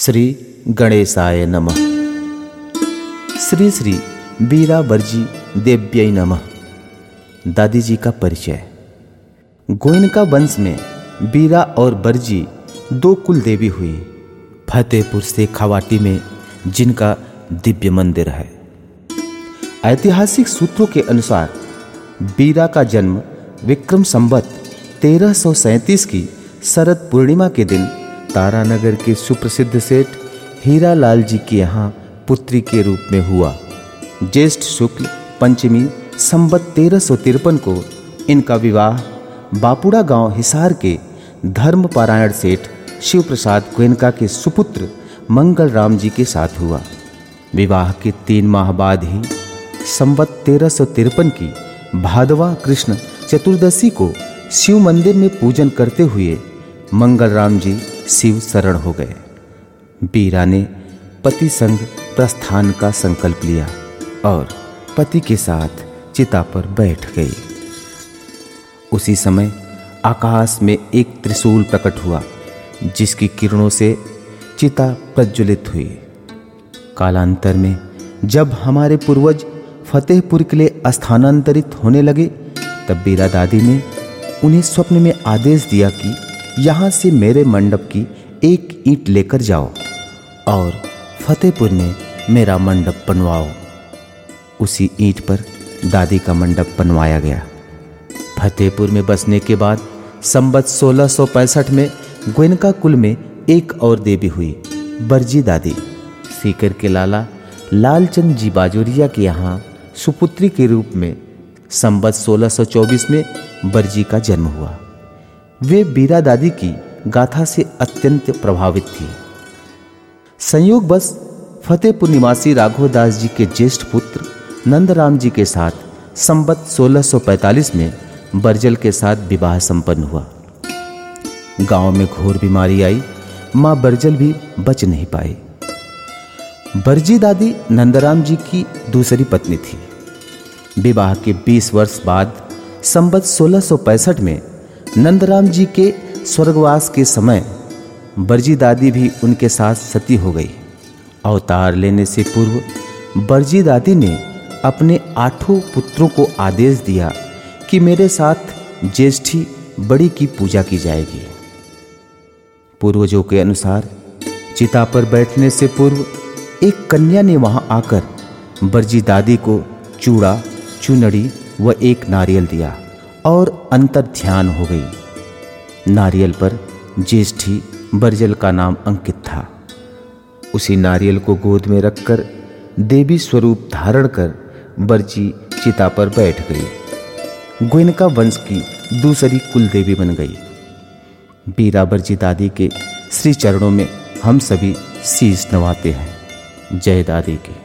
श्री गणेशाय नमः। श्री श्री बीरा बर्जी देव्यै नमः। दादी जी का परिचय। गोयनका वंश में बीरा और बर्जी दो कुल देवी हुई। फतेहपुर से खवाटी में जिनका दिव्य मंदिर है। ऐतिहासिक सूत्रों के अनुसार बीरा का जन्म विक्रम संवत 1337 की शरद पूर्णिमा के दिन तारानगर के सुप्रसिद्ध सेठ हीरालाल जी के यहाँ पुत्री के रूप में हुआ। ज्येष्ठ शुक्ल पंचमी संवत 1353 को इनका विवाह बापुड़ा गांव हिसार के धर्मपारायण सेठ शिव प्रसाद गोयनका के सुपुत्र मंगल राम जी के साथ हुआ। विवाह के 3 माह बाद ही संवत 1353 की भादवा कृष्ण चतुर्दशी को शिव मंदिर में पूजन करते हुए मंगल राम जी शिव शरण हो गए। बीरा ने पति संग प्रस्थान का संकल्प लिया और पति के साथ चिता पर बैठ गई। उसी समय आकाश में एक त्रिशूल प्रकट हुआ, जिसकी किरणों से चिता प्रज्वलित हुई। कालांतर में जब हमारे पूर्वज फतेहपुर के लिए स्थानांतरित होने लगे, तब बीरा दादी ने उन्हें स्वप्न में आदेश दिया कि यहाँ से मेरे मंडप की एक ईंट लेकर जाओ और फतेहपुर में मेरा मंडप बनवाओ। उसी ईंट पर दादी का मंडप बनवाया गया। फतेहपुर में बसने के बाद संवत 1665 में गोयनका कुल में एक और देवी हुई, बर्जी दादी। सीकर के लाला लालचंद जी बाजोरिया के यहाँ सुपुत्री के रूप में संवत 1624 में बर्जी का जन्म हुआ। वे बीरा दादी की गाथा से अत्यंत प्रभावित थी। संयोगवश फतेहपुर निवासी राघवदास जी के ज्येष्ठ पुत्र नंदराम जी के साथ संवत 1645 में बर्जल के साथ विवाह संपन्न हुआ। गांव में घोर बीमारी आई, मां बर्जल भी बच नहीं पाई। बर्जी दादी नंदराम जी की दूसरी पत्नी थी। विवाह के 20 वर्ष बाद संवत 1665 में नंदराम जी के स्वर्गवास के समय बर्जी दादी भी उनके साथ सती हो गई। अवतार लेने से पूर्व बर्जी दादी ने अपने 8 पुत्रों को आदेश दिया कि मेरे साथ ज्येष्ठी बड़ी की पूजा की जाएगी। पूर्वजों के अनुसार चिता पर बैठने से पूर्व एक कन्या ने वहां आकर बर्जी दादी को चूड़ा, चुनरी व एक नारियल दिया और अंतर ध्यान हो गई। नारियल पर ज्येष्ठी बर्जल का नाम अंकित था। उसी नारियल को गोद में रखकर देवी स्वरूप धारण कर बर्जी चिता पर बैठ गई। गोयनका वंश की दूसरी कुल देवी बन गई। बीरा बर्जी दादी के श्री चरणों में हम सभी शीश नवाते हैं। जय दादी की।